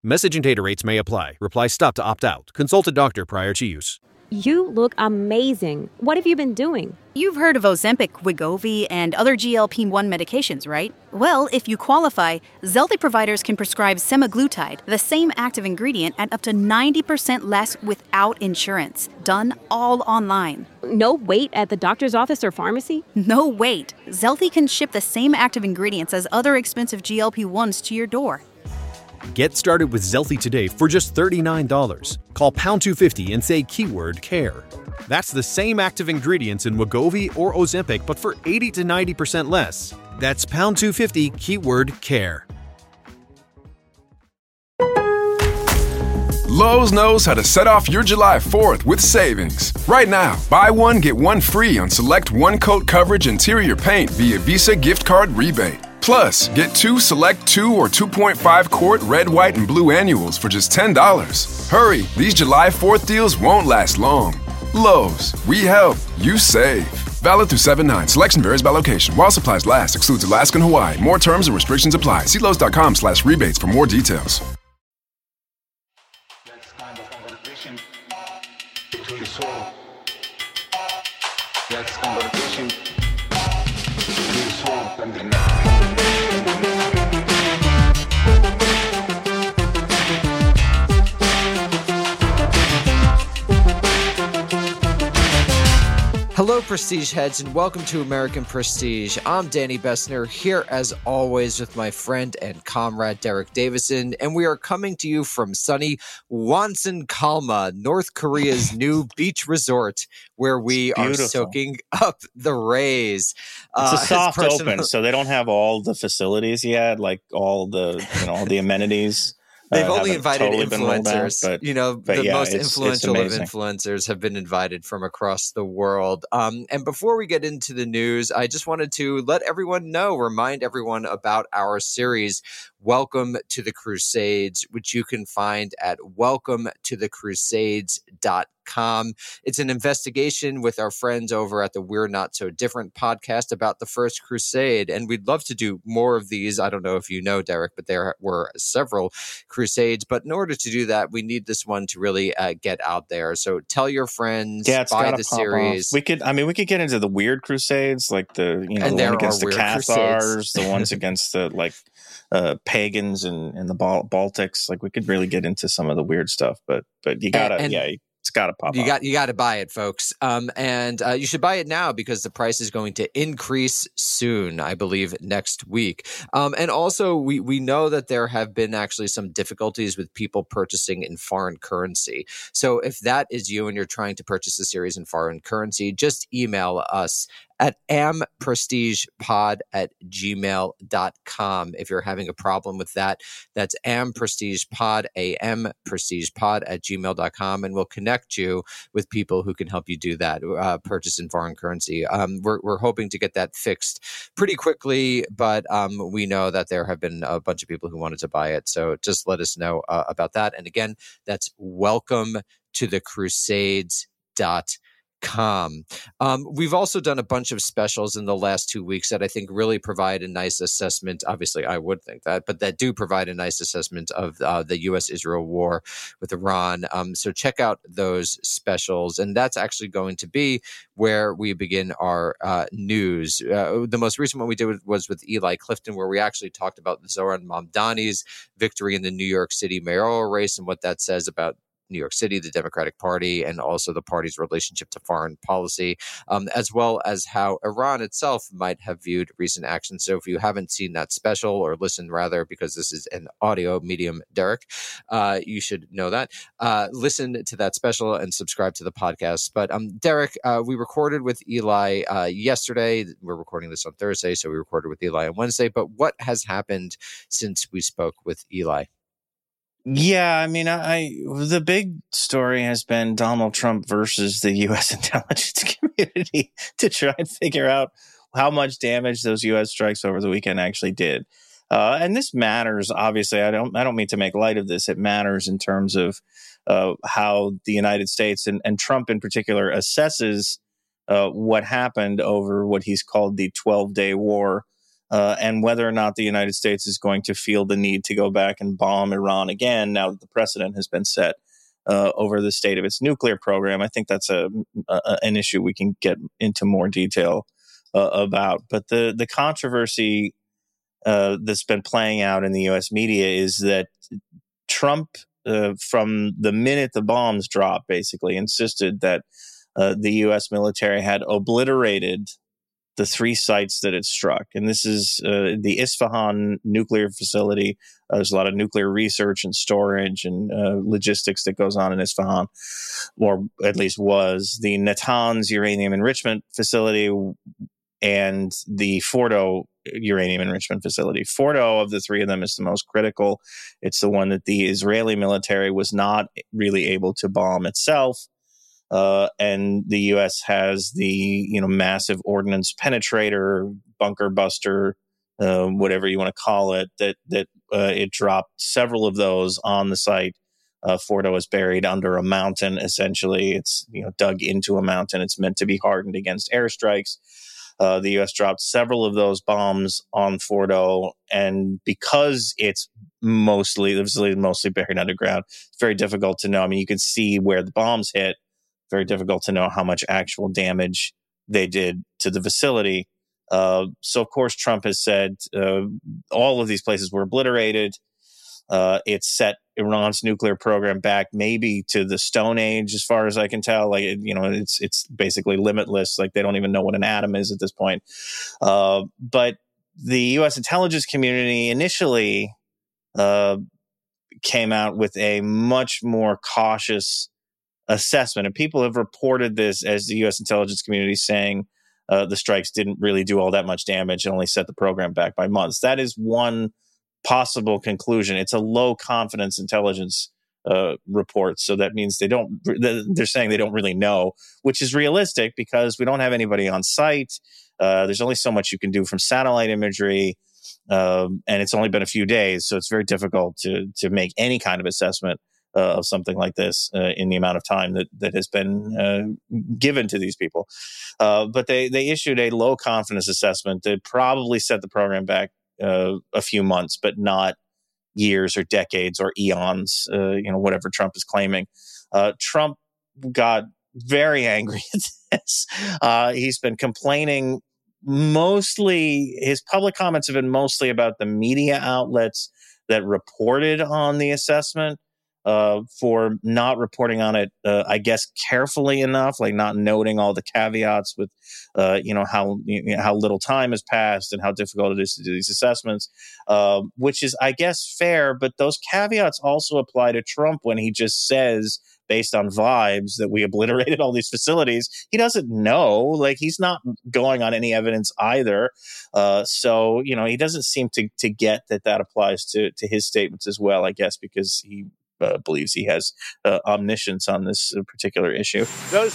Message and data rates may apply. Reply stop to opt out. Consult a doctor prior to use. You look amazing. What have you been doing? You've heard of Ozempic, Wegovy, and other GLP-1 medications, right? Well, if you qualify, Zelty providers can prescribe semaglutide, the same active ingredient, at up to 90% less without insurance. Done all online. No wait at the doctor's office or pharmacy? No wait. Zelty can ship the same active ingredients as other expensive GLP-1s to your door. Get started with Zelty today for just $39. Call pound 250 and say keyword care. That's the same active ingredients in Wegovy or Ozempic, but for 80 to 90% less. That's pound 250 keyword care. Lowe's knows how to set off your July 4th with savings. Right now, buy one, get one free on select one-coat coverage interior paint via Visa gift card rebate. Plus, get two select 2 or 2.5 quart red, white, and blue annuals for just $10. Hurry, these July 4th deals won't last long. Lowe's, we help, you save. Valid through 7/9. Selection varies by location. While supplies last, excludes Alaska and Hawaii. More terms and restrictions apply. See Lowe's.com/rebates for more details. That's kind of conversation between the soul. That's conversation between the soul and the mind. Hello, Prestige Heads, and welcome to American Prestige. I'm Danny Bessner, here as always with my friend and comrade Derek Davison, and we are coming to you from sunny Wonsan Kalma, North Korea's new beach resort, where we are soaking up the rays. It's a soft open, so they don't have all the facilities yet, like all the all the amenities. They've only invited influencers. Out, the most influential of influencers have been invited from across the world. And before we get into the news, I just wanted to let everyone know, remind everyone about our series, Welcome to the Crusades, which you can find at welcometothecrusades.com. It's an investigation with our friends over at the We're Not So Different podcast about the First Crusade. And we'd love to do more of these. I don't know if you know, Derek, but there were several crusades. But in order to do that, we need this one to really get out there. So tell your friends, buy the series. We could get into the weird crusades, like the one against the Cathars, the ones against the pagans and the Baltics. Like we could really get into some of the weird stuff, but you gotta it's gotta pop up. You gotta buy it, folks. And you should buy it now because the price is going to increase soon, I believe next week. And also we know that there have been actually some difficulties with people purchasing in foreign currency. So if that is you and you're trying to purchase a series in foreign currency, just email us at amprestigepod@gmail.com. If you're having a problem with that, that's amprestigepod, amprestigepod@gmail.com, and we'll connect you with people who can help you do that, purchase in foreign currency. We're hoping to get that fixed pretty quickly, but we know that there have been a bunch of people who wanted to buy it. So just let us know about that. And again, that's welcometothecrusades.com. We've also done a bunch of specials in the last 2 weeks that I think really provide a nice assessment. Obviously, I would think that, but that do provide a nice assessment of the U.S.-Israel war with Iran. So check out those specials. And that's actually going to be where we begin our news. The most recent one we did was with Eli Clifton, where we actually talked about Zoran Mamdani's victory in the New York City mayoral race and what that says about New York City, the Democratic Party, and also the party's relationship to foreign policy, as well as how Iran itself might have viewed recent actions. So if you haven't seen that special, or listened rather, because this is an audio medium, Derek, you should know that. Listen to that special and subscribe to the podcast. But Derek, we recorded with Eli yesterday. We're recording this on Thursday, so we recorded with Eli on Wednesday. But what has happened since we spoke with Eli? Yeah, I mean, the big story has been Donald Trump versus the U.S. intelligence community to try and figure out how much damage those U.S. strikes over the weekend actually did. And this matters, obviously. I don't mean to make light of this. It matters in terms of how the United States and Trump in particular assesses what happened over what he's called the 12-day war and whether or not the United States is going to feel the need to go back and bomb Iran again now that the precedent has been set over the state of its nuclear program. I think that's an issue we can get into more detail about. But the controversy that's been playing out in the U.S. media is that Trump, from the minute the bombs dropped, basically insisted that the U.S. military had obliterated the 3 sites that it struck. And this is the Isfahan nuclear facility. There's a lot of nuclear research and storage and logistics that goes on in Isfahan, or at least was. The Natanz uranium enrichment facility and the Fordo uranium enrichment facility. Fordo, of the 3 of them, is the most critical. It's the one that the Israeli military was not really able to bomb itself. And the U.S. has the massive ordnance penetrator, bunker buster, whatever you want to call it. That it dropped several of those on the site. Fordo is buried under a mountain. Essentially, it's dug into a mountain. It's meant to be hardened against airstrikes. The U.S. dropped several of those bombs on Fordo, and because it's mostly buried underground, it's very difficult to know. I mean, you can see where the bombs hit. Very difficult to know how much actual damage they did to the facility. So, of course, Trump has said all of these places were obliterated. It set Iran's nuclear program back maybe to the Stone Age, as far as I can tell. Like, it's basically limitless. Like, they don't even know what an atom is at this point. But the U.S. intelligence community initially came out with a much more cautious assessment. And people have reported this as the U.S. intelligence community saying the strikes didn't really do all that much damage and only set the program back by months. That is one possible conclusion. It's a low confidence intelligence report. So that means they're saying they don't really know, which is realistic because we don't have anybody on site. There's only so much you can do from satellite imagery. And it's only been a few days. So it's very difficult to make any kind of assessment of something like this in the amount of time that has been given to these people. But they issued a low confidence assessment that probably set the program back a few months, but not years or decades or eons, whatever Trump is claiming. Trump got very angry at this. He's been complaining mostly, his public comments have been mostly about the media outlets that reported on the assessment. For not reporting on it, I guess, carefully enough, like not noting all the caveats with, how little time has passed and how difficult it is to do these assessments, which is, I guess, fair. But those caveats also apply to Trump when he just says, based on vibes, that we obliterated all these facilities. He doesn't know. Like, he's not going on any evidence either. So, he doesn't seem to get that applies to his statements as well, I guess, because he believes he has omniscience on this particular issue. Those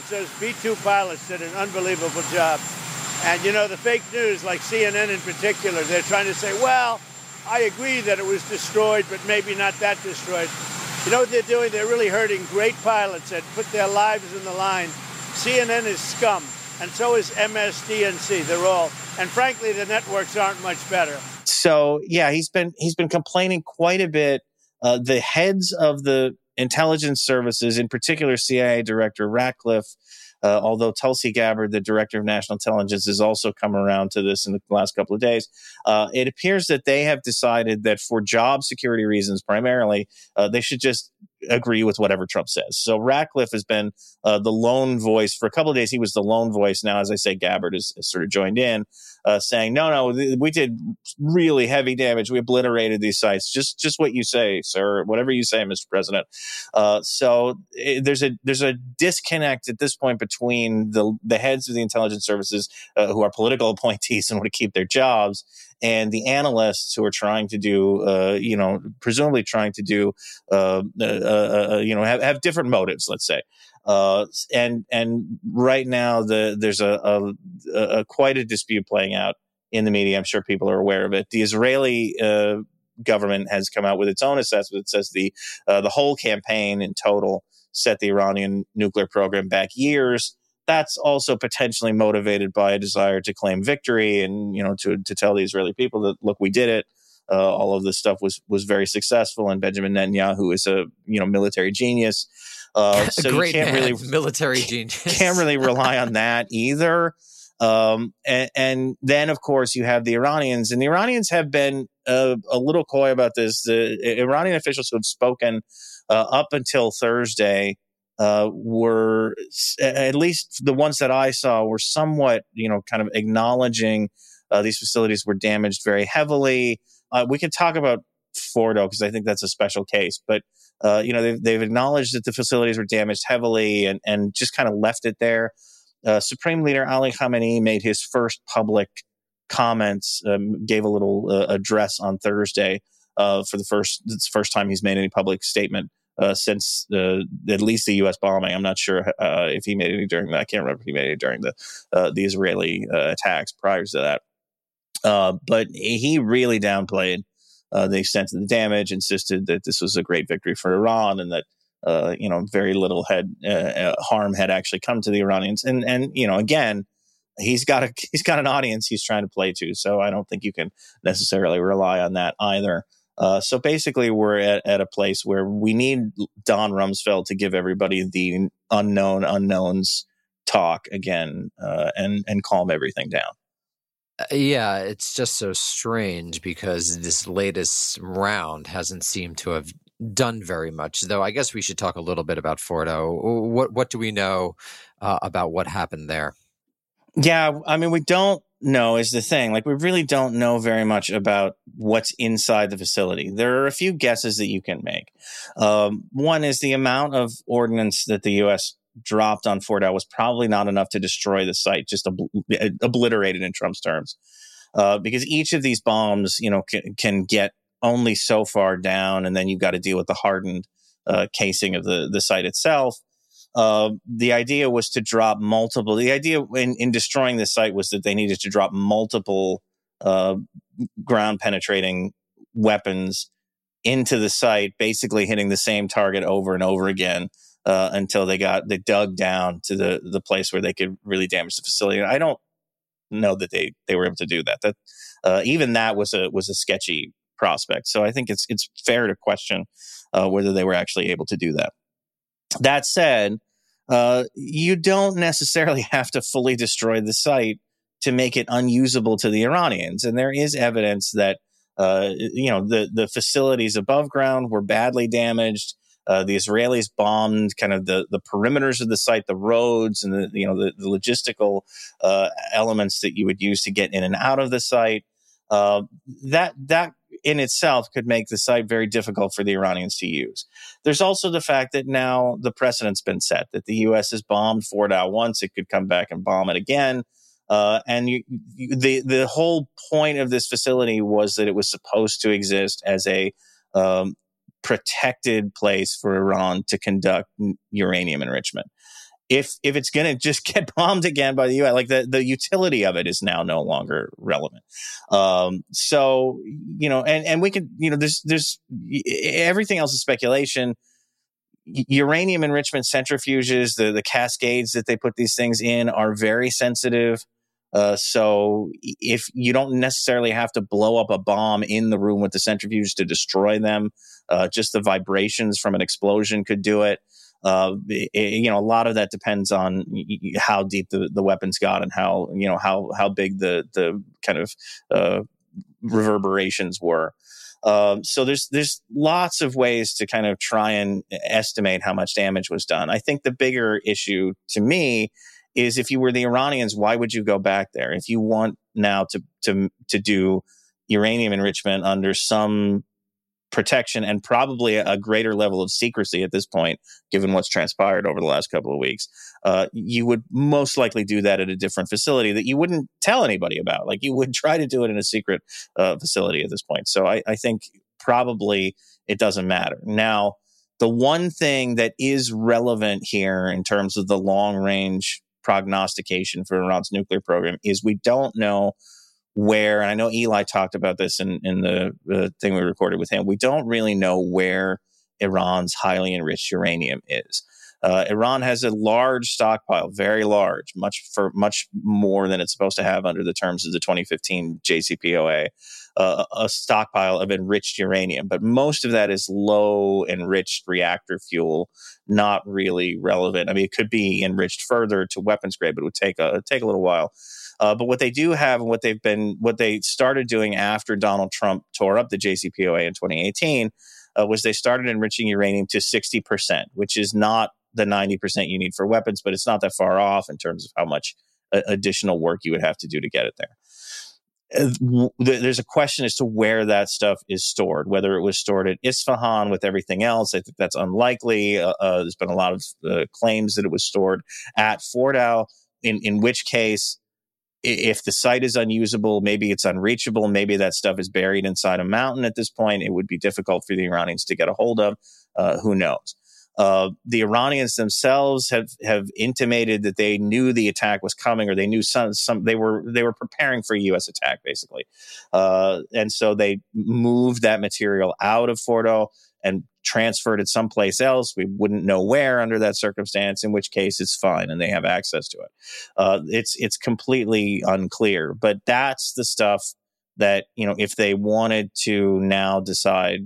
B-2 pilots did an unbelievable job. And, the fake news, like CNN in particular, they're trying to say, well, I agree that it was destroyed, but maybe not that destroyed. You know what they're doing? They're really hurting great pilots that put their lives in the line. CNN is scum, and so is MSDNC. They're all. And frankly, the networks aren't much better. So, yeah, he's been complaining quite a bit. The heads of the intelligence services, in particular CIA Director Ratcliffe, although Tulsi Gabbard, the Director of National Intelligence, has also come around to this in the last couple of days. It appears that they have decided that for job security reasons primarily, they should just agree with whatever Trump says. So Ratcliffe has been the lone voice. For a couple of days, he was the lone voice. Now, as I say, Gabbard has sort of joined in, saying, no, we did really heavy damage. We obliterated these sites. Just what you say, sir. Whatever you say, Mr. President. So there's a disconnect at this point between the heads of the intelligence services who are political appointees and want to keep their jobs, and the analysts who are trying to do, presumably trying to do, have different motives, let's say. And right now there's a quite a dispute playing out in the media. I'm sure people are aware of it. The Israeli government has come out with its own assessment. It says the whole campaign in total set the Iranian nuclear program back years. that's also potentially motivated by a desire to claim victory and, to tell the Israeli people that, look, we did it. All of this stuff was very successful, and Benjamin Netanyahu is a military genius. So Great you can't man, really military genius. Can't really rely on that either. And then, of course, you have the Iranians, and the Iranians have been a little coy about this. The Iranian officials who have spoken up until Thursday were, at least the ones that I saw, were somewhat, kind of acknowledging these facilities were damaged very heavily. We could talk about Fordo because I think that's a special case, but they've acknowledged that the facilities were damaged heavily and just kind of left it there. Supreme Leader Ali Khamenei made his first public comments, gave a little address on Thursday it's the first time he's made any public statement since at least the U.S. bombing. I'm not sure if he made any during that. I can't remember if he made it during the Israeli attacks prior to that. But he really downplayed the extent of the damage, insisted that this was a great victory for Iran and that very little harm had actually come to the Iranians. And again, he's got an audience he's trying to play to, so I don't think you can necessarily rely on that either. So basically, we're at a place where we need Don Rumsfeld to give everybody the unknown unknowns talk again and calm everything down. Yeah, it's just so strange because this latest round hasn't seemed to have done very much. Though I guess we should talk a little bit about Fordo. What do we know about what happened there? Yeah, I mean, we don't know is the thing. Like, we really don't know very much about what's inside the facility. There are a few guesses that you can make. One is the amount of ordnance that the U.S. dropped on Fordo was probably not enough to destroy the site, just obliterated in Trump's terms. Because each of these bombs, can get only so far down, and then you've got to deal with the hardened casing of the site itself. The idea was to drop multiple. The idea in destroying the site was that they needed to drop multiple ground penetrating weapons into the site, basically hitting the same target over and over again until they dug down to the place where they could really damage the facility. And I don't know that they were able to do that. Even that was a sketchy prospect. So I think it's fair to question whether they were actually able to do that. That said, you don't necessarily have to fully destroy the site to make it unusable to the Iranians. And there is evidence that the facilities above ground were badly damaged. The Israelis bombed kind of the perimeters of the site, the roads, and the logistical elements that you would use to get in and out of the site. That in itself could make the site very difficult for the Iranians to use. There's also the fact that now the precedent's been set, that the U.S. has bombed Fordo once, it could come back and bomb it again. The whole point of this facility was that it was supposed to exist as a protected place for Iran to conduct uranium enrichment. If it's going to just get bombed again by the U.S., like the utility of it is now no longer relevant. So, and we can, there's everything else is speculation. Uranium enrichment centrifuges, the cascades that they put these things in are very sensitive. So if you don't necessarily have to blow up a bomb in the room with the centrifuge to destroy them, just the vibrations from an explosion could do it. A lot of that depends on how deep the weapons got and how big the kind of reverberations were. So there's lots of ways to kind of try and estimate how much damage was done. I think the bigger issue to me is if you were the Iranians, why would you go back there? If you want now to do uranium enrichment under some protection and probably a greater level of secrecy at this point, given what's transpired over the last couple of weeks, you would most likely do that at a different facility that you wouldn't tell anybody about. Like, you would try to do it in a secret facility at this point. So I think probably it doesn't matter. Now, the one thing that is relevant here in terms of the long-range prognostication for Iran's nuclear program is we don't know where, and I know Eli talked about this in the thing we recorded with him, we don't really know where Iran's highly enriched uranium is. Iran has a large stockpile, very large, much more than it's supposed to have under the terms of the 2015 JCPOA, a stockpile of enriched uranium. But most of that is low enriched reactor fuel, not really relevant. I mean, it could be enriched further to weapons grade, but it would take a little while. But what they do have, and what they started doing after Donald Trump tore up the JCPOA in 2018, was they started enriching uranium to 60%, which is not the 90% you need for weapons, but it's not that far off in terms of how much additional work you would have to do to get it there. There's a question as to where that stuff is stored, whether it was stored at Isfahan with everything else. I think that's unlikely. There's been a lot of claims that it was stored at Fordow, in which case, if the site is unusable, maybe it's unreachable, maybe that stuff is buried inside a mountain at this point, it would be difficult for the Iranians to get a hold of. Who knows? The Iranians themselves have intimated that they knew the attack was coming, or they knew they were preparing for a U.S. attack, basically, and so they moved that material out of Fordow and transferred it someplace else. We wouldn't know where under that circumstance, in which case it's fine and they have access to it. It's completely unclear, but that's the stuff that, if they wanted to now decide,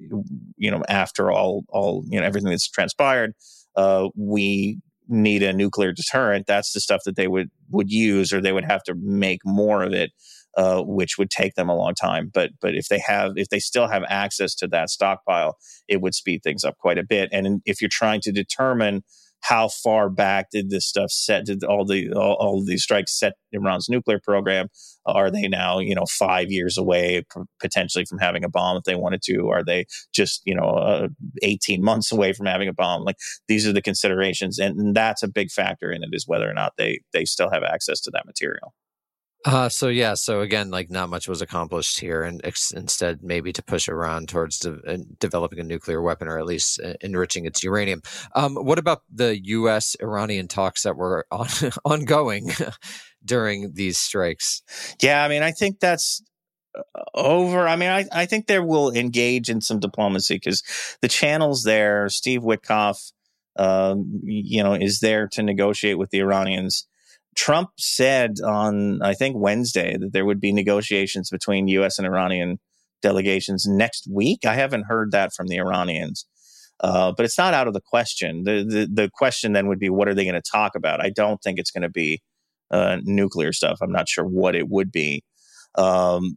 after all, everything that's transpired, we need a nuclear deterrent. That's the stuff that they would use, or they would have to make more of it, which would take them a long time. But if they still have access to that stockpile, it would speed things up quite a bit. And if you're trying to determine how far back did this stuff set, did all of these strikes set Iran's nuclear program? Are they now, 5 years away potentially from having a bomb if they wanted to? Are they just, 18 months away from having a bomb? Like, these are the considerations. And that's a big factor in it, is whether or not they still have access to that material. So again, like, not much was accomplished here, and instead maybe to push Iran towards developing a nuclear weapon, or at least enriching its uranium. What about the U.S.-Iranian talks that were ongoing during these strikes? Yeah, I mean, I think that's over. I mean, I think they will engage in some diplomacy, because the channels there, Steve Witkoff, is there to negotiate with the Iranians. Trump said on, I think, Wednesday, that there would be negotiations between U.S. and Iranian delegations next week. I haven't heard that from the Iranians, but it's not out of the question. The question then would be, what are they going to talk about? I don't think it's going to be nuclear stuff. I'm not sure what it would be. The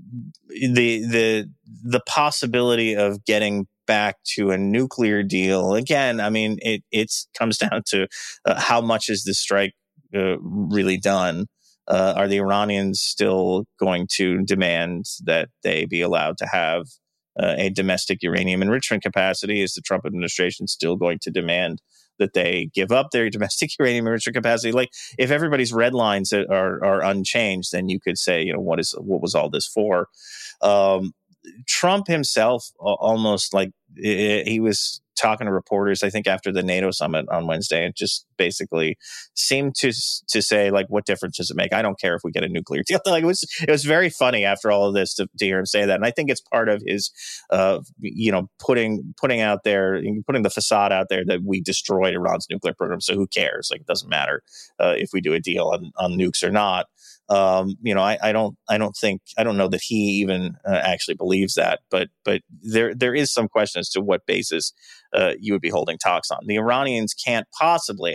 possibility of getting back to a nuclear deal, again, I mean, it comes down to how much is this strike really done? Are the Iranians still going to demand that they be allowed to have a domestic uranium enrichment capacity? Is the Trump administration still going to demand that they give up their domestic uranium enrichment capacity? Like, if everybody's red lines are unchanged, then you could say, what was all this for? Trump himself, almost like, he was talking to reporters, I think, after the NATO summit on Wednesday, and just basically seemed to say, like, what difference does it make? I don't care if we get a nuclear deal. Like, it was very funny after all of this to hear him say that. And I think it's part of his, putting out there, putting the facade out there that we destroyed Iran's nuclear program. So who cares? Like, it doesn't matter if we do a deal on nukes or not. I don't know that he even actually believes that, but there is some question as to what basis you would be holding talks on. The Iranians can't possibly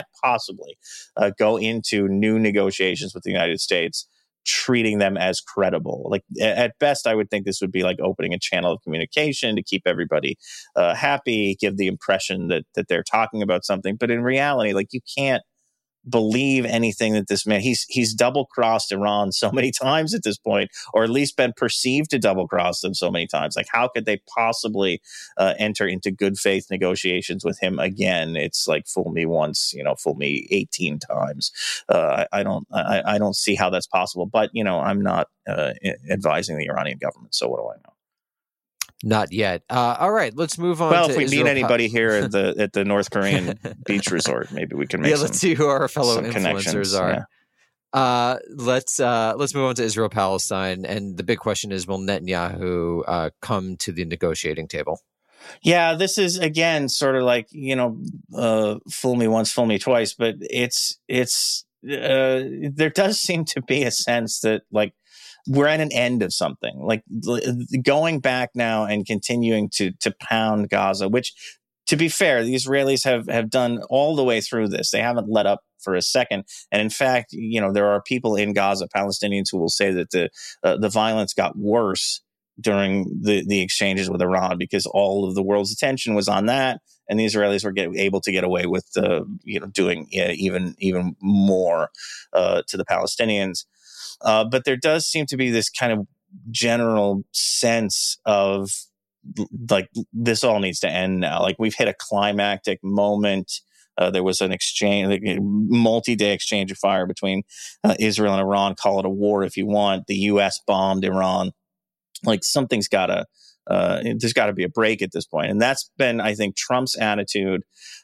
go into new negotiations with the United States treating them as credible. Like, at best, I would think this would be like opening a channel of communication to keep everybody happy, give the impression that they're talking about something. But in reality, like, you can't believe anything that this man, he's double-crossed Iran so many times at this point, or at least been perceived to double-cross them so many times. Like, how could they possibly enter into good faith negotiations with him again? It's like, fool me once, fool me 18 times. I don't see how that's possible, but I'm not advising the Iranian government, so what do I know? Not yet. All right, let's move on. Well, if we meet anybody here at the North Korean beach resort, maybe we can make let's see who our fellow influencers are. Yeah. Let's move on to Israel Palestine, and the big question is: will Netanyahu come to the negotiating table? Yeah, this is again sort of like, fool me once, fool me twice, but there does seem to be a sense that like we're at an end of something. Like going back now and continuing to pound Gaza, which, to be fair, the Israelis have done all the way through this. They haven't let up for a second. And in fact, there are people in Gaza, Palestinians, who will say that the violence got worse during the exchanges with Iran because all of the world's attention was on that, and the Israelis were able to get away with doing even more to the Palestinians. But there does seem to be this kind of general sense of like this all needs to end now. Like we've hit a climactic moment. There was an exchange, like a multi-day exchange of fire between Israel and Iran. Call it a war if you want. The U.S. bombed Iran. Like something's there's got to be a break at this point. And that's been, I think, Trump's attitude.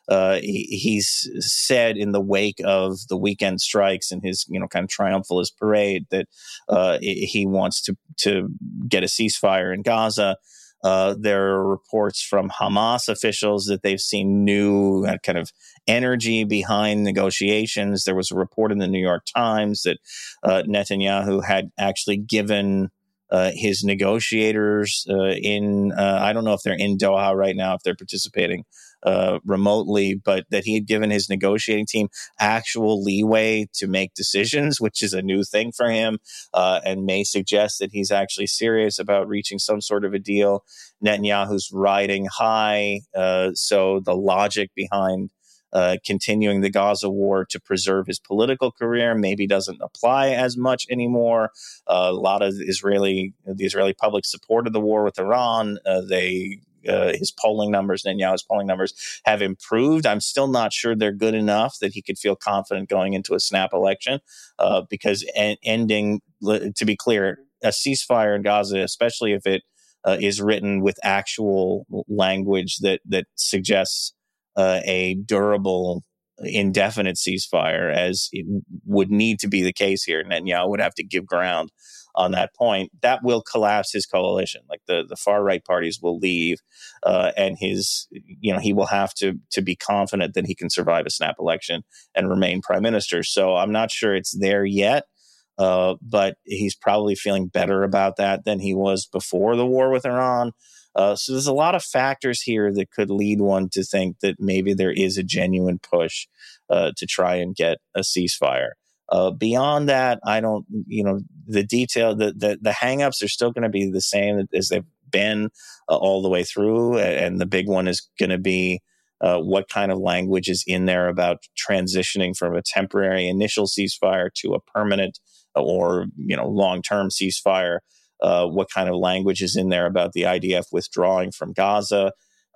He's said in the wake of the weekend strikes and his, kind of triumphalist parade that he wants to get a ceasefire in Gaza. There are reports from Hamas officials that they've seen new kind of energy behind negotiations. There was a report in the New York Times that Netanyahu had actually given his negotiators I don't know if they're in Doha right now, if they're participating remotely, but that he had given his negotiating team actual leeway to make decisions, which is a new thing for him, and may suggest that he's actually serious about reaching some sort of a deal. Netanyahu's riding high, so the logic behind continuing the Gaza war to preserve his political career maybe doesn't apply as much anymore. A lot of the Israeli public supported the war with Iran. His polling numbers, Netanyahu's polling numbers, have improved. I'm still not sure they're good enough that he could feel confident going into a snap election, because ending, to be clear, a ceasefire in Gaza, especially if it is written with actual language that suggests a durable, indefinite ceasefire, as it would need to be the case here. Netanyahu would have to give ground on that point. That will collapse his coalition. Like the far right parties will leave, and he will have to be confident that he can survive a snap election and remain prime minister. So I'm not sure it's there yet, but he's probably feeling better about that than he was before the war with Iran. So there's a lot of factors here that could lead one to think that maybe there is a genuine push to try and get a ceasefire. Beyond that, I don't, the detail, the hangups are still going to be the same as they've been all the way through. And the big one is going to be what kind of language is in there about transitioning from a temporary initial ceasefire to a permanent or, long-term ceasefire. What kind of language is in there about the IDF withdrawing from Gaza?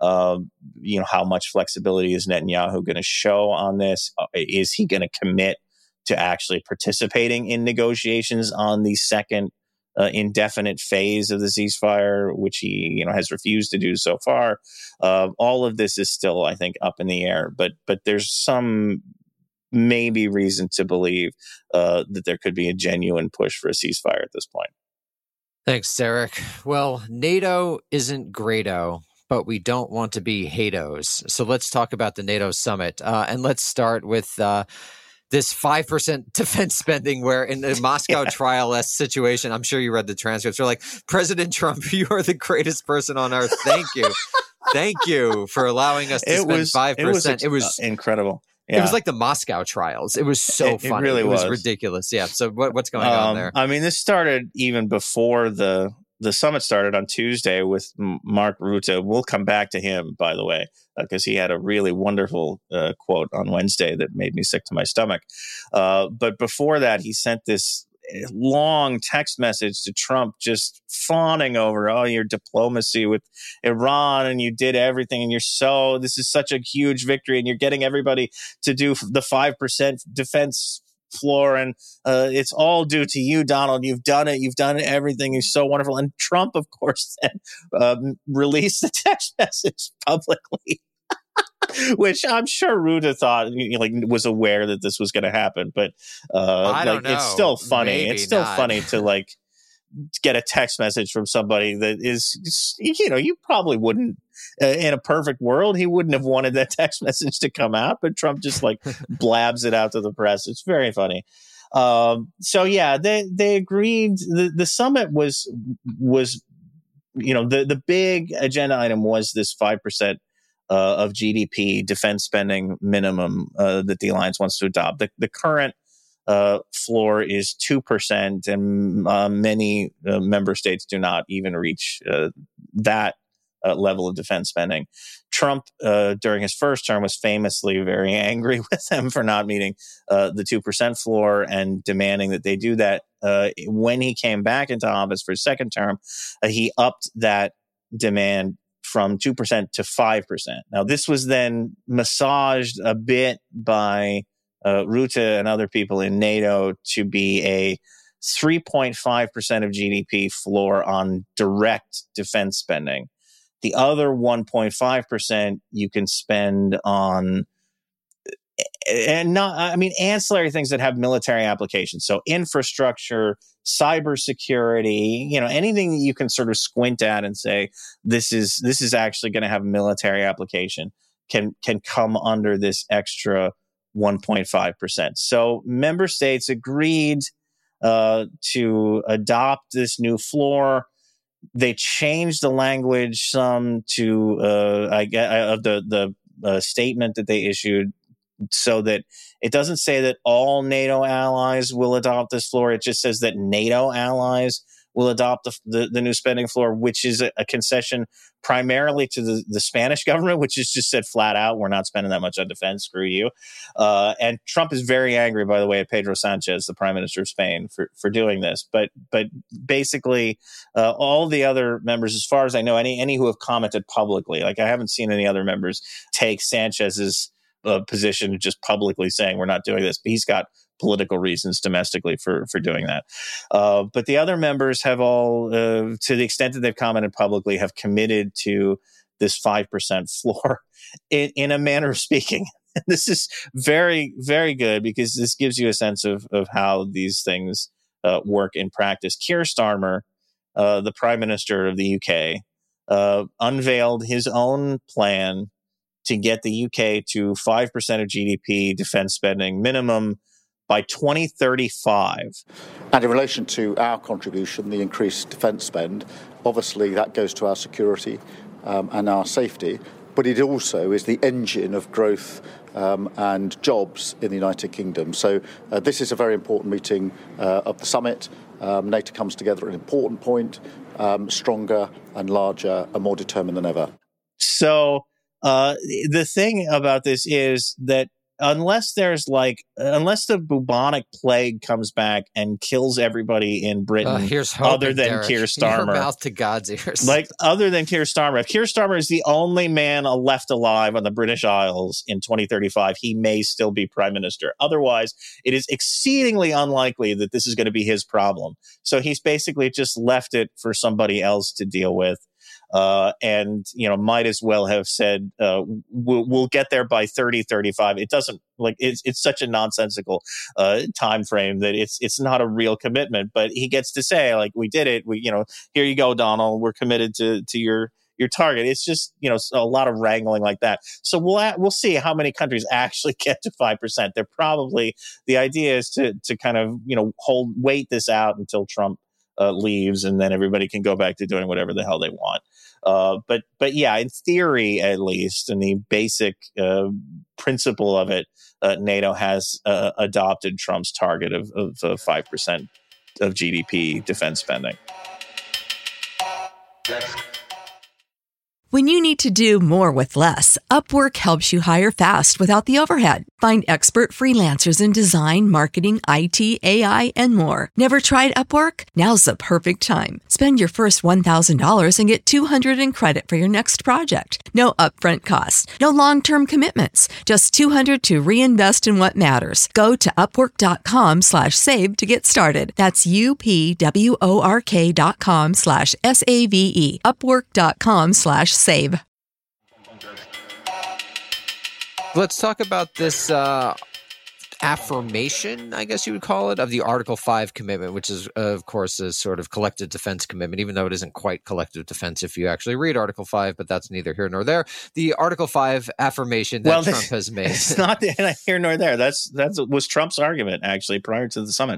How much flexibility is Netanyahu going to show on this? Is he going to commit to actually participating in negotiations on the second indefinite phase of the ceasefire, which he has refused to do so far? All of this is still, I think, up in the air, but there's some maybe reason to believe that there could be a genuine push for a ceasefire at this point. Thanks, Derek. Well, NATO isn't greato, but we don't want to be hatos. So let's talk about the NATO summit. And let's start with this 5% defense spending, where in the Moscow trial-esque situation, I'm sure you read the transcripts, they're like, President Trump, you are the greatest person on earth. Thank you. Thank you for allowing us to spend 5%. It was incredible. Yeah. It was like the Moscow trials. It was so funny. It really was ridiculous. Yeah. So what's going on there? I mean, this started even before the summit started on Tuesday with Mark Rutte. We'll come back to him, by the way, because he had a really wonderful quote on Wednesday that made me sick to my stomach. But before that, he sent this long text message to Trump, just fawning over, your diplomacy with Iran, and you did everything, and this is such a huge victory, and you're getting everybody to do the 5% defense floor, and it's all due to you, Donald. You've done everything. You're so wonderful. And Trump, of course, then released the text message publicly. Which I'm sure Rutte thought, was aware that this was going to happen, but I don't know. It's still funny. Maybe it's still not. funny to get a text message from somebody that is, you probably wouldn't, in a perfect world, he wouldn't have wanted that text message to come out, but Trump just like blabs it out to the press. It's very funny. So yeah, they agreed. The summit was the big agenda item was this 5% of GDP defense spending minimum that the alliance wants to adopt. The current floor is 2%, and many member states do not even reach that level of defense spending. Trump, during his first term, was famously very angry with them for not meeting the 2% floor and demanding that they do that. When he came back into office for his second term, he upped that demand from 2% to 5%. Now, this was then massaged a bit by Rutte and other people in NATO to be a 3.5% of GDP floor on direct defense spending. The other 1.5% you can spend on ancillary things that have military applications. So infrastructure, cybersecurity, anything that you can sort of squint at and say, this is actually going to have military application can come under this extra 1.5%. So member states agreed to adopt this new floor. They changed the language some to the statement that they issued, so that it doesn't say that all NATO allies will adopt this floor. It just says that NATO allies will adopt the new spending floor, which is a concession primarily to the Spanish government, which has just said flat out, we're not spending that much on defense, screw you. And Trump is very angry, by the way, at Pedro Sanchez, the Prime Minister of Spain, for doing this. But basically, all the other members, as far as I know, any who have commented publicly, like I haven't seen any other members take Sanchez's position just publicly saying we're not doing this. But he's got political reasons domestically for doing that. But the other members have all, to the extent that they've commented publicly, have committed to this 5% floor in a manner of speaking. This is very, very good because this gives you a sense of how these things work in practice. Keir Starmer, the Prime Minister of the UK, unveiled his own plan to get the UK to 5% of GDP defense spending minimum by 2035. And in relation to our contribution, the increased defence spend, obviously that goes to our security and our safety, but it also is the engine of growth and jobs in the United Kingdom. So this is a very important meeting of the summit. NATO comes together at an important point, stronger and larger and more determined than ever. So the thing about this is that unless the bubonic plague comes back and kills everybody in Britain, other than Derek. Keir Starmer, Your mouth to God's ears. Other than Keir Starmer, if Keir Starmer is the only man left alive on the British Isles in 2035, he may still be Prime Minister. Otherwise, it is exceedingly unlikely that this is going to be his problem. So he's basically just left it for somebody else to deal with. And might as well have said we'll get there by 2035. It doesn't it's such a nonsensical time frame that it's not a real commitment. But he gets to say we did it. We here you go, Donald. We're committed to your target. It's just a lot of wrangling like that. So we'll see how many countries actually get to 5%. They're probably, the idea is to kind of wait this out until Trump leaves, and then everybody can go back to doing whatever the hell they want. But yeah, in theory, at least, in the basic principle of it, NATO has adopted Trump's target of 5% of GDP defense spending. When you need to do more with less, Upwork helps you hire fast without the overhead. Find expert freelancers in design, marketing, IT, AI, and more. Never tried Upwork? Now's the perfect time. Spend your first $1,000 and get $200 in credit for your next project. No upfront costs, no long-term commitments, just $200 to reinvest in what matters. Go to upwork.com/save to get started. That's upwork.com/SAVE. Upwork.com/save. Let's talk about this affirmation, I guess you would call it, of the Article 5 commitment, which is, of course, a sort of collective defense commitment, even though it isn't quite collective defense if you actually read Article 5, but that's neither here nor there. The Article 5 affirmation that Trump has made. It's not here nor there. That was Trump's argument, actually, prior to the summit.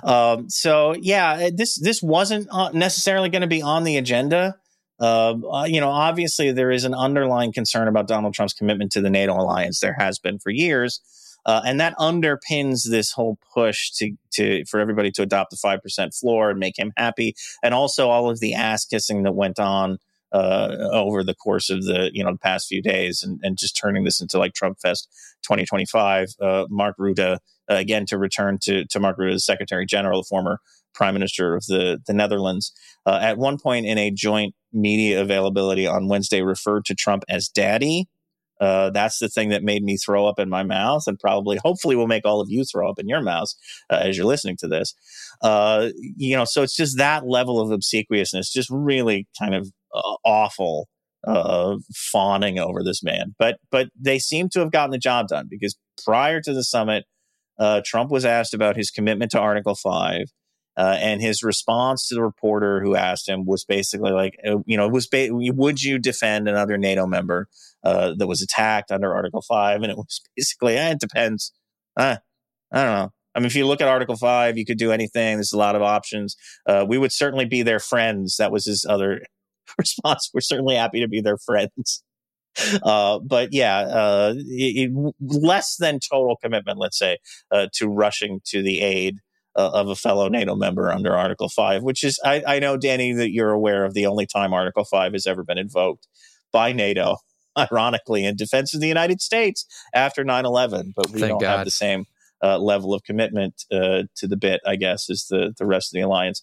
This wasn't necessarily going to be on the agenda. Obviously there is an underlying concern about Donald Trump's commitment to the NATO alliance. There has been for years. And that underpins this whole push for everybody to adopt the 5% floor and make him happy. And also all of the ass kissing that went on over the course of the past few days and just turning this into like Trump Fest 2025. Mark Rutte, again, to return to Mark Rutte as Secretary General, the former Prime Minister of the Netherlands, at one point in a joint media availability on Wednesday referred to Trump as daddy. That's the thing that made me throw up in my mouth and hopefully will make all of you throw up in your mouths as you're listening to this. So it's just that level of obsequiousness, just really kind of awful fawning over this man. But they seem to have gotten the job done, because prior to the summit, Trump was asked about his commitment to Article 5. And his response to the reporter who asked him was basically like, would you defend another NATO member that was attacked under Article 5? And it was basically, it depends. I don't know. I mean, if you look at Article 5, you could do anything. There's a lot of options. We would certainly be their friends. That was his other response. We're certainly happy to be their friends. Less than total commitment, let's say, to rushing to the aid of a fellow NATO member under Article 5, which is, I know, Danny, that you're aware of the only time Article 5 has ever been invoked by NATO, ironically, in defense of the United States after 9/11. But we don't have the same level of commitment to the bit, I guess, as the rest of the alliance.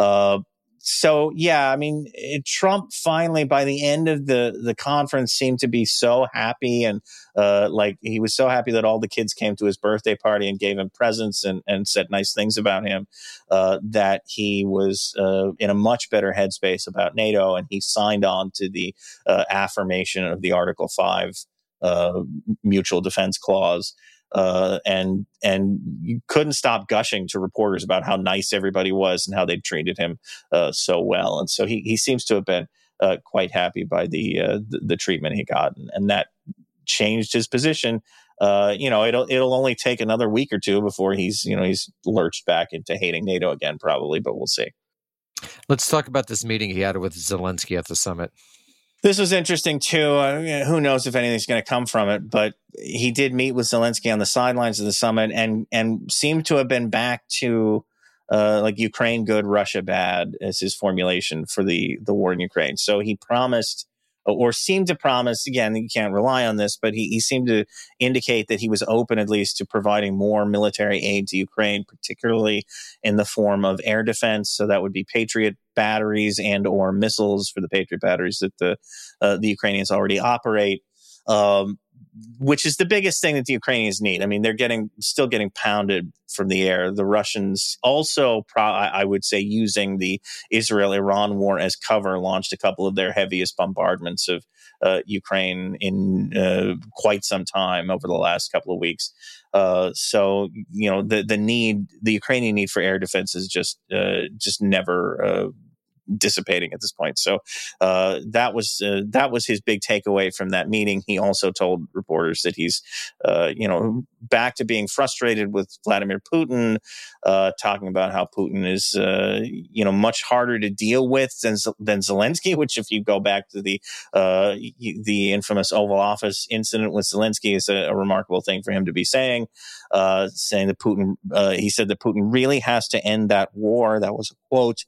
Trump finally, by the end of the conference, seemed to be so happy, and he was so happy that all the kids came to his birthday party and gave him presents and said nice things about him, that he was in a much better headspace about NATO, and he signed on to the affirmation of the Article 5 mutual defense clause. And you couldn't stop gushing to reporters about how nice everybody was and how they treated him so well. And so he seems to have been quite happy by the treatment he got, and that changed his position. It'll only take another week or two before he's lurched back into hating NATO again, probably, but we'll see. Let's talk about this meeting he had with Zelensky at the summit. This was interesting, too. Who knows if anything's going to come from it, but he did meet with Zelensky on the sidelines of the summit and seemed to have been back to Ukraine good, Russia bad as his formulation for the war in Ukraine. So he promised, or seemed to promise, again, you can't rely on this, but he seemed to indicate that he was open at least to providing more military aid to Ukraine, particularly in the form of air defense. So that would be Patriot batteries and or missiles for the Patriot batteries that the Ukrainians already operate, which is the biggest thing that the Ukrainians need. I mean, they're still getting pounded from the air. The Russians also, I would say, using the Israel-Iran war as cover, launched a couple of their heaviest bombardments of Ukraine in quite some time over the last couple of weeks. The Ukrainian need for air defense is just never dissipating at this point. So that was his big takeaway from that meeting. He also told reporters that he's back to being frustrated with Vladimir Putin, talking about how Putin is much harder to deal with than Zelensky, which, if you go back to the infamous Oval Office incident with Zelensky, is a remarkable thing for him to be saying that Putin, he said that Putin really has to end that war. That was a quote.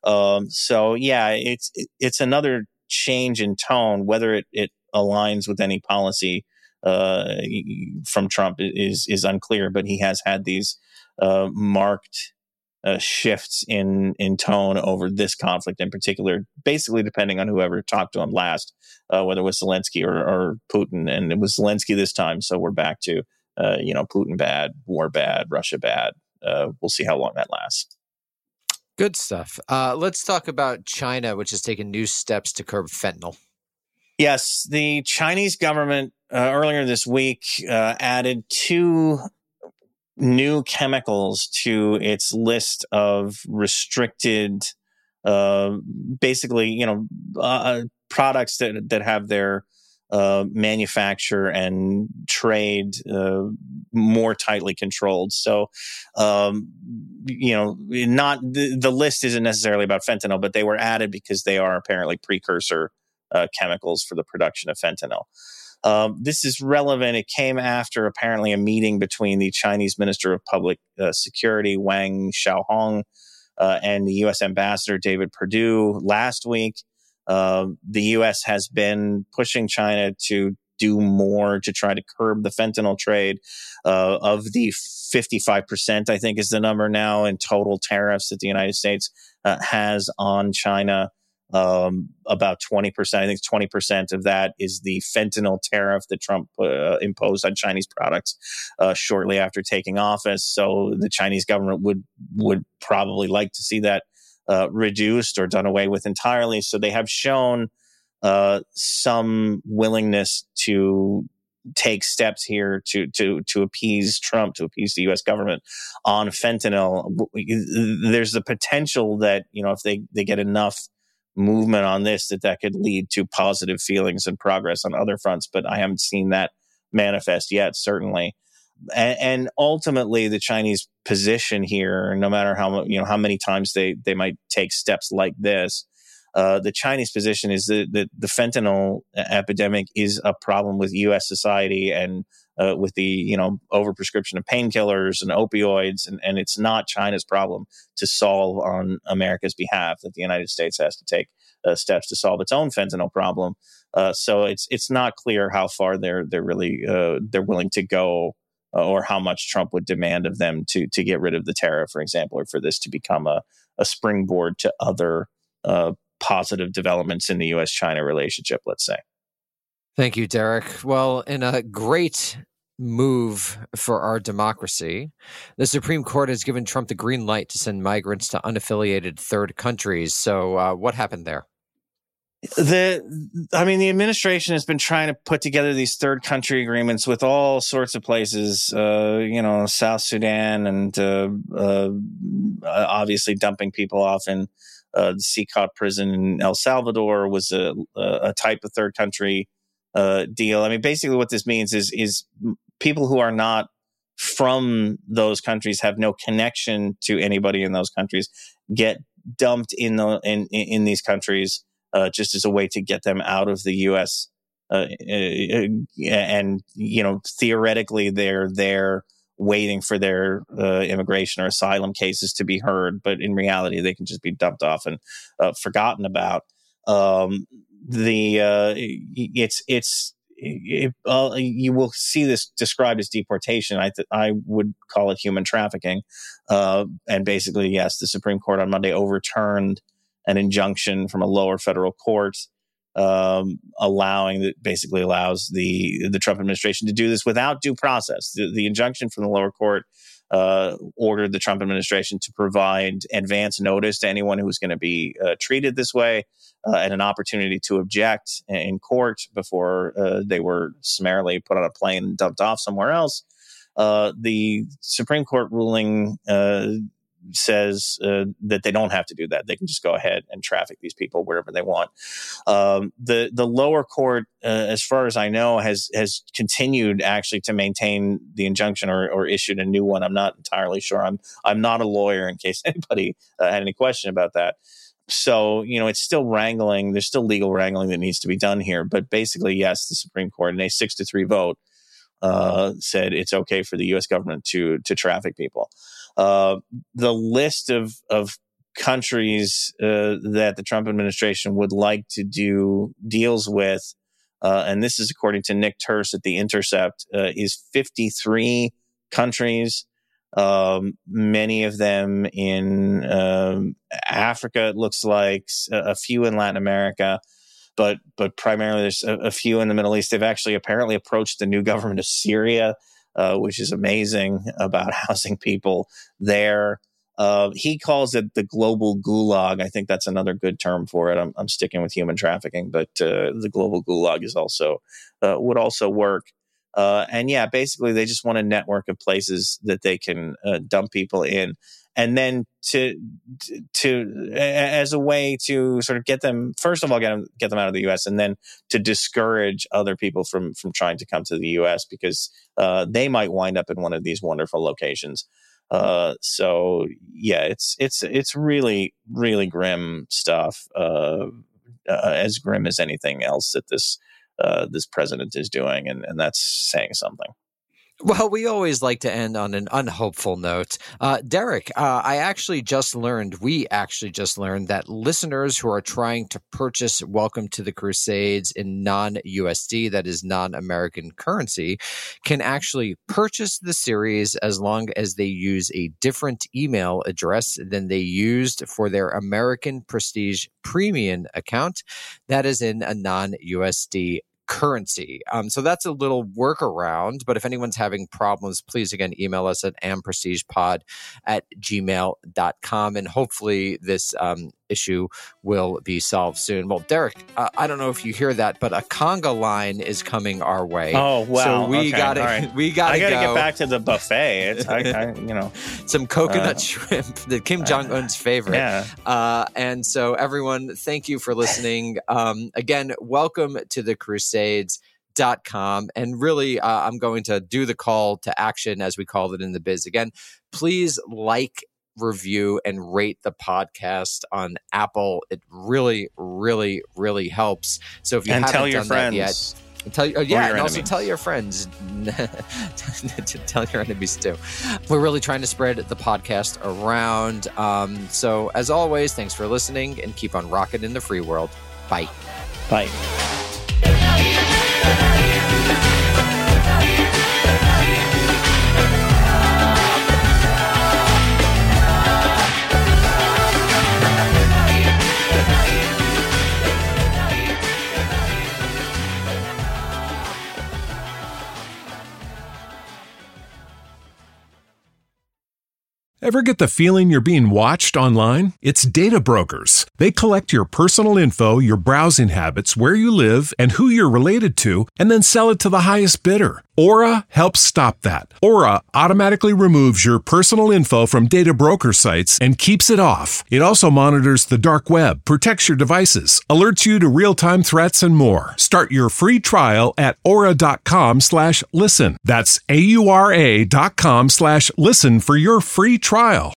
It's another change in tone. Whether it aligns with any policy from Trump is unclear, but he has had these marked shifts in tone over this conflict in particular, basically depending on whoever talked to him last, whether it was Zelensky or Putin. And it was Zelensky this time, so we're back to Putin bad, war bad, Russia bad. We'll see how long that lasts. Good stuff. Let's talk about China, which has taken new steps to curb fentanyl. Yes, the Chinese government earlier this week added 2 new chemicals to its list of restricted, basically, products that have their manufacture and trade more tightly controlled. So, not the list isn't necessarily about fentanyl, but they were added because they are apparently precursor chemicals for the production of fentanyl. This is relevant. It came after apparently a meeting between the Chinese Minister of Public Security, Wang Xiaohong, and the U.S. Ambassador, David Perdue, last week. The U.S. has been pushing China to do more to try to curb the fentanyl trade. Of the 55%, I think is the number now, in total tariffs that the United States has on China. About 20%, I think 20% of that is the fentanyl tariff that Trump imposed on Chinese products shortly after taking office. So the Chinese government would probably like to see that reduced or done away with entirely. So they have shown some willingness to take steps here to appease Trump, to appease the U.S. government on fentanyl. There's the potential that, if they get enough movement on this, that could lead to positive feelings and progress on other fronts. But I haven't seen that manifest yet, certainly. And ultimately, the Chinese position here, no matter how many times they might take steps like this, the Chinese position is that the fentanyl epidemic is a problem with U.S. society and with the overprescription of painkillers and opioids, and it's not China's problem to solve on America's behalf. That the United States has to take steps to solve its own fentanyl problem. So it's not clear how far they're willing to go, or how much Trump would demand of them to get rid of the tariff, for example, or for this to become a springboard to other positive developments in the U.S.-China relationship, let's say. Thank you, Derek. Well, in a great move for our democracy, the Supreme Court has given Trump the green light to send migrants to unaffiliated third countries. So what happened there? The administration has been trying to put together these third country agreements with all sorts of places, South Sudan, and obviously dumping people off in the CECOT prison in El Salvador was a type of third country deal. I mean, basically what this means is people who are not from those countries, have no connection to anybody in those countries, get dumped in these countries just as a way to get them out of the U.S. And theoretically they're there waiting for their immigration or asylum cases to be heard, but in reality they can just be dumped off and forgotten about. You will see this described as deportation. I would call it human trafficking. And basically, yes, the Supreme Court on Monday overturned an injunction from a lower federal court, allows the Trump administration to do this without due process. The injunction from the lower court ordered the Trump administration to provide advance notice to anyone who was going to be treated this way, and an opportunity to object in court before they were summarily put on a plane and dumped off somewhere else. The Supreme Court ruling says that they don't have to do that. They can just go ahead and traffic these people wherever they want. The lower court, as far as I know, has continued actually to maintain the injunction or issued a new one. I'm not entirely sure. I'm not a lawyer, in case anybody had any question about that. So, it's still wrangling. There's still legal wrangling that needs to be done here. But basically, yes, the Supreme Court in a 6-3 vote said it's okay for the U.S. government to traffic people. The list of countries that the Trump administration would like to do deals with, and this is according to Nick Turse at The Intercept, is 53 countries. Many of them in Africa, it looks like, a few in Latin America, but primarily there's a few in the Middle East. They've actually apparently approached the new government of Syria, which is amazing, about housing people there. He calls it the global gulag. I think that's another good term for it. I'm sticking with human trafficking, but the global gulag is also would also work. And yeah, basically they just want a network of places that they can dump people in. And then to as a way to sort of get them, first of all, get them out of the U.S. and then to discourage other people from trying to come to the U.S. because they might wind up in one of these wonderful locations. So yeah, it's really, really grim stuff. As grim as anything else that this president is doing, and that's saying something. Well, we always like to end on an unhopeful note. Derek, we actually just learned that listeners who are trying to purchase Welcome to the Crusades in non-USD, that is non-American currency, can actually purchase the series as long as they use a different email address than they used for their American Prestige Premium account. That is in a non-USD currency. So that's a little workaround, but if anyone's having problems, please again email us at amprestigepod@gmail.com, and hopefully this issue will be solved soon. Well, Derek, I don't know if you hear that, but a conga line is coming our way. Oh wow! So we okay. gotta right. we gotta I gotta go. get back to the buffet. It's some coconut shrimp, the Kim Jong Un's favorite. Yeah. And so everyone, thank you for listening. Again, welcome to the Crusades.com. And really, I'm going to do the call to action, as we call it in the biz. Again, please like, review, and rate the podcast on Apple. It really, really, really helps. So if you haven't tell your done friends. that yet, and also tell your friends, tell your enemies too. We're really trying to spread the podcast around. So as always, thanks for listening, and keep on rocking in the free world. Bye. Bye. Ever get the feeling you're being watched online? It's Data Brokers. They collect your personal info, your browsing habits, where you live, and who you're related to, and then sell it to the highest bidder. Aura helps stop that. Aura automatically removes your personal info from data broker sites and keeps it off. It also monitors the dark web, protects your devices, alerts you to real-time threats, and more. Start your free trial at aura.com/listen. That's AURA.com/listen for your free trial.